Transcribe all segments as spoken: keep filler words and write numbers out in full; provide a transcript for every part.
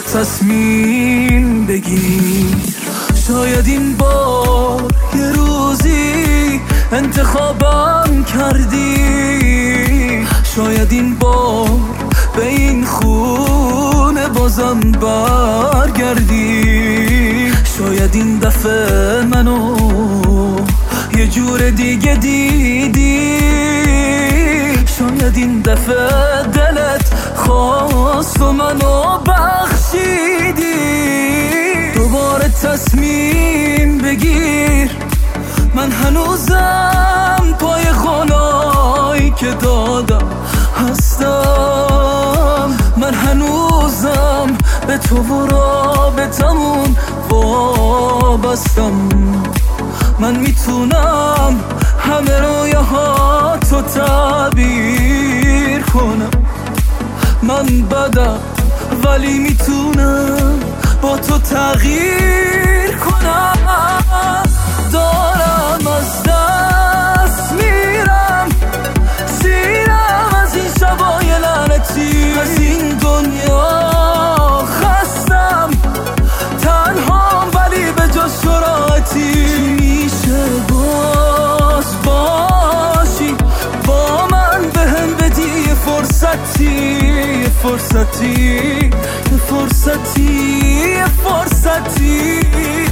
تصمیم بگیر. شاید این بار یه روزی انتخابم کردی، شاید این بار به این خونه بازم برگردی، شاید این دفعه منو یه جور دیگه دیدی، شاید این دفعه دلت خواست و منو بخشیدی. دوباره تصمیم بگیر، من هنوزم پای خونایی که دادم هستم، من هنوزم به تو و رابطمون وابستم. من میتونم همه رویاهاتو تعبیر کنم، من بدم ولی میتونم با تو تغییر کنم. دارم از دست میرم، سیرم از این شبای لعنتی، از این دنیا خستم، تنهام ولی به جز شراعتی. میشه باز باشی با من، بهم بدی یه فرصتی، یه فرصتی، یه فرصتی، یه فرصتی.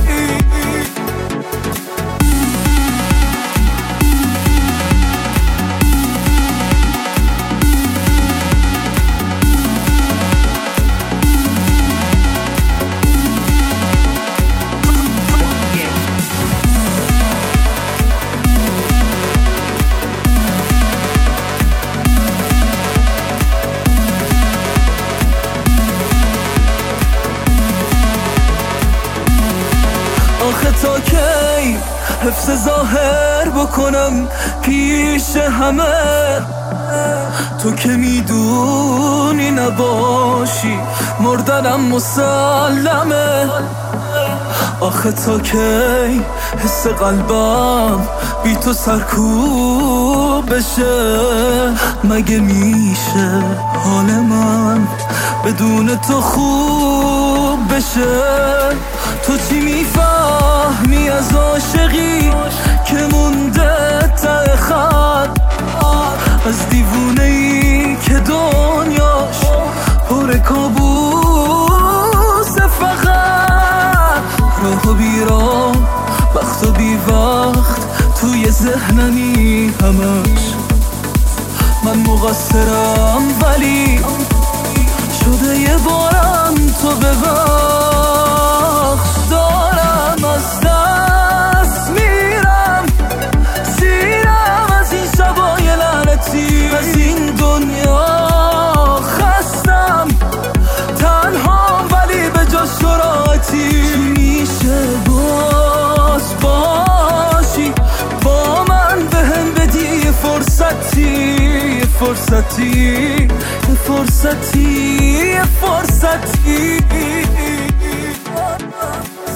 آخه تا کی حفظ ظاهر بکنم پیش همه، تو که میدونی نباشی مردنم مسلمه. آخه تا کی حس قلبم بی تو سرکوب بشه، مگه میشه حال من بدون تو خوب بشه؟ تو چی میفهمی از عاشقی که مونده ته خط، از دیوونه‌ای که دنیاش پر کابوس فقط، راه و بی راه، وقت و بی وقت توی ذهنمی همش. من مقصرم ولی شده یه بارم تو ببخش. دارم از دست میرم، سیرم از این شبای لعنتی، از این دنیا خستم، تنهام ولی به جز شراعتی. میشه باز باشی با من، بهم بدی یه فرصتی، یه فرصتی، یه فرصتی، یه فرصتی.